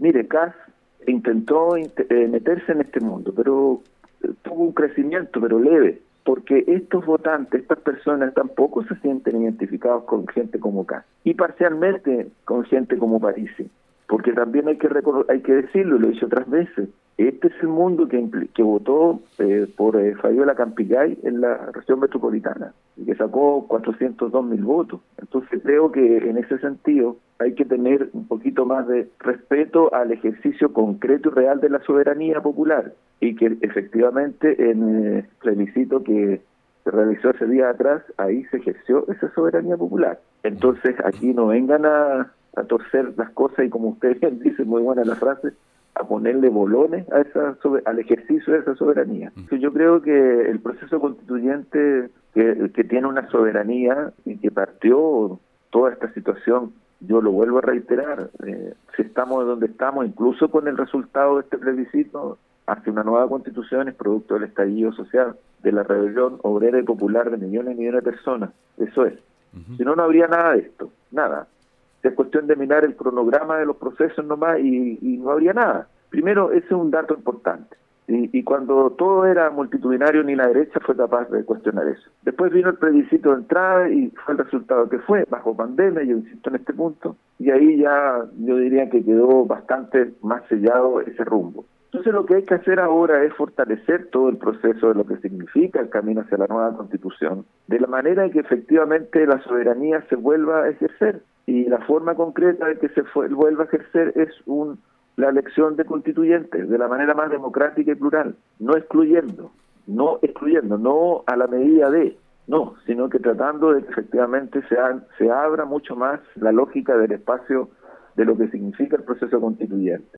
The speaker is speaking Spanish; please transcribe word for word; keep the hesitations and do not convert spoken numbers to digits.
Mire, Kast intentó eh, meterse en este mundo, pero eh, tuvo un crecimiento, pero leve, porque estos votantes, estas personas tampoco se sienten identificados con gente como Kast, y parcialmente con gente como Parisi, porque también hay que hay que decirlo, lo he dicho otras veces, este es el mundo que, que votó eh, por eh, Fabiola Campillay en la región metropolitana, y que sacó cuatrocientos dos mil votos. Entonces creo que en ese sentido hay que tener un poquito más de respeto al ejercicio concreto y real de la soberanía popular, y que efectivamente en el plebiscito que se realizó ese día atrás, ahí se ejerció esa soberanía popular. Entonces aquí no vengan a, a torcer las cosas y, como ustedes bien dicen, muy buena la frase, a ponerle bolones a esa al ejercicio de esa soberanía. Entonces, yo creo que el proceso constituyente que, que tiene una soberanía y que partió toda esta situación, yo lo vuelvo a reiterar, eh, si estamos donde estamos, incluso con el resultado de este plebiscito, hacia una nueva constitución es producto del estallido social, de la rebelión obrera y popular de millones y millones de personas. Eso es. Uh-huh. Si no, no habría nada de esto, nada. Es cuestión de mirar el cronograma de los procesos nomás y, y no habría nada. Primero, ese es un dato importante. Y, y cuando todo era multitudinario, ni la derecha fue capaz de cuestionar eso. Después vino el plebiscito de entrada y fue el resultado que fue, bajo pandemia, yo insisto en este punto, y ahí ya yo diría que quedó bastante más sellado ese rumbo. Entonces lo que hay que hacer ahora es fortalecer todo el proceso de lo que significa el camino hacia la nueva Constitución, de la manera que efectivamente la soberanía se vuelva a ejercer. Y la forma concreta de que se fue, vuelva a ejercer es un, la elección de constituyentes, de la manera más democrática y plural, no excluyendo, no excluyendo, no a la medida de, no, sino que tratando de que efectivamente se, ha, se abra mucho más la lógica del espacio de lo que significa el proceso constituyente.